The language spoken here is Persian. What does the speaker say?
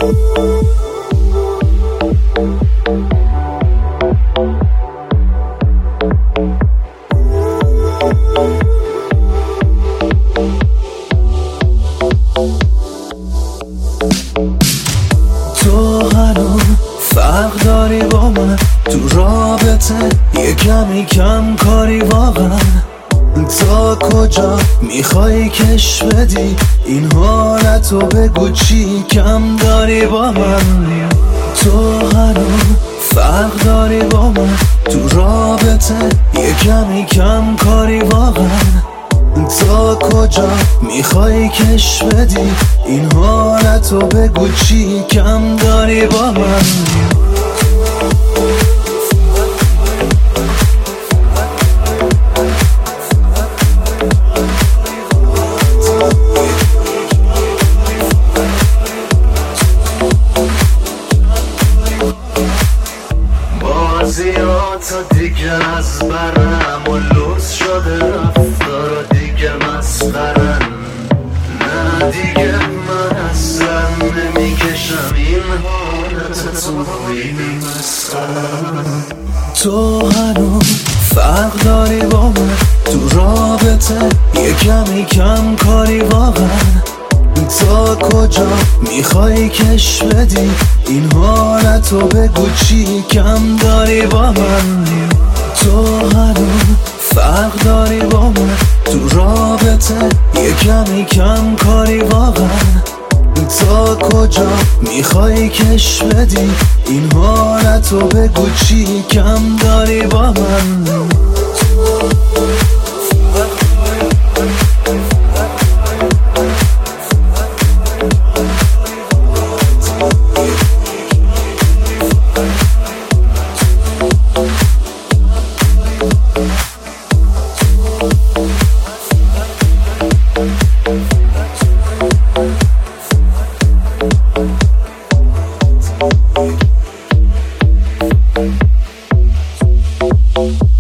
تو هنوز فرق داری با من تو رابطه، یه کمی کم کاری واقعا. تا کجا میخوای کش بدی این حالتو؟ بگو چی کم داری با من. تو هنوز فرق داری با من تو رابطه، یه کمی کم کاری واقعا. تا کجا میخوای کش بدی این حالتو؟ بگو چی کم داری با من. بازیات دیگه از برم و لوس شده، رفتارا دیگه مسخرن. نه دیگه من اصلا نمیکشم این حالت توی مسخرن. تو هنوز فرق داری با من تو رابطه، یه کمی کم کاری واقعا. تا کجا میخوای کش بدی این حالتو؟ بگو چی کم داری با من. تو هنوز فرق داری با من تو رابطه، یه کمی کم کاری واقعا. تا کجا میخوای کش بدی این حالتو؟ بگو چی کم داری با من. Thank you.